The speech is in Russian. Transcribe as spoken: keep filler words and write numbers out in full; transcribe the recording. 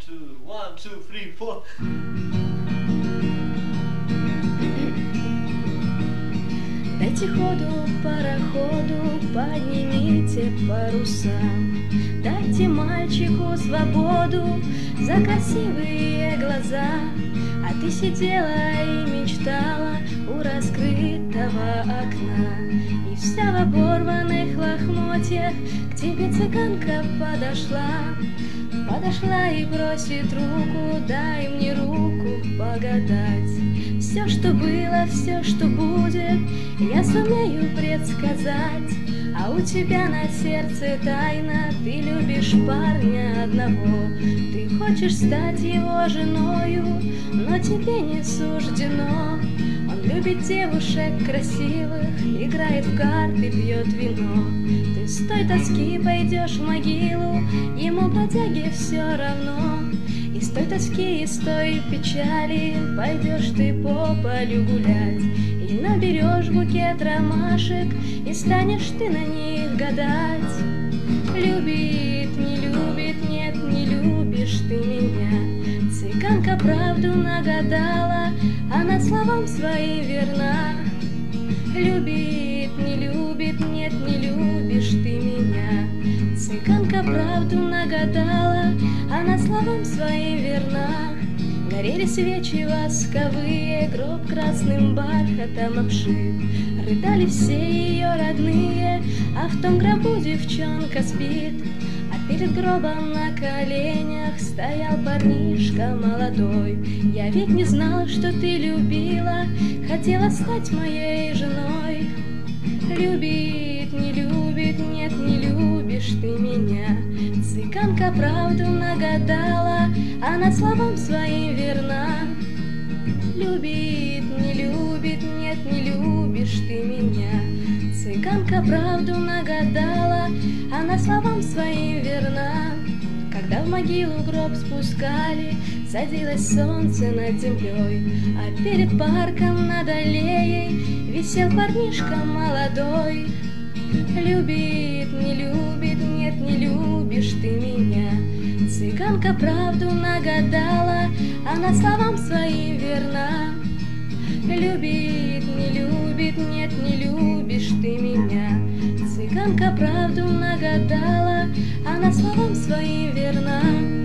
two, one, two, three, four. Дайте ходу пароходу, поднимите паруса. Дайте мальчику свободу за красивые глаза. А ты сидела и мечтала у раскрытого окна, и вся в оборванных лохмотьях к тебе цыганка подошла. Подошла и просит руку, дай мне руку погадать. Все, что было, все, что будет, я сумею предсказать. А у тебя на сердце тайна, ты любишь парня одного. Ты хочешь стать его женою, но тебе не суждено. Он любит девушек красивых, играет в карты, пьет вино. Ты с той тоски пойдешь в могилу, ему, бродяге, все равно. И с той тоски, и с той печали пойдешь ты по полю гулять. И наберешь букет ромашек, и станешь ты на них гадать. Любит, не любит, нет, не любишь ты меня. Цыганка правду нагадала, она словам своим верна. Любит, не любит, нет, не любишь ты меня. Цыганка правду нагадала, она словам своим верна. Горели свечи восковые, гроб красным бархатом обшит. Рыдали все ее родные, а в том гробу девчонка спит. А перед гробом на коленях стоял парнишка молодой. Я ведь не знал, что ты любила, хотела стать моей женой. Любит, не любит, нет, не любишь ты меня. Цыганка правду нагадала, она словам своим верна. Любит, не любит, нет, не любишь ты меня. Цыганка правду нагадала, она словам своим верна. Когда в могилу гроб спускали, садилось солнце над землей, а перед парком над аллеей висел парнишка молодой. Любит, не любит, нет, не любишь ты меня. Цыганка правду нагадала, она словам своим верна. Любит, не любит, нет, не любишь ты меня. Цыганка правду нагадала, она словам своим верна.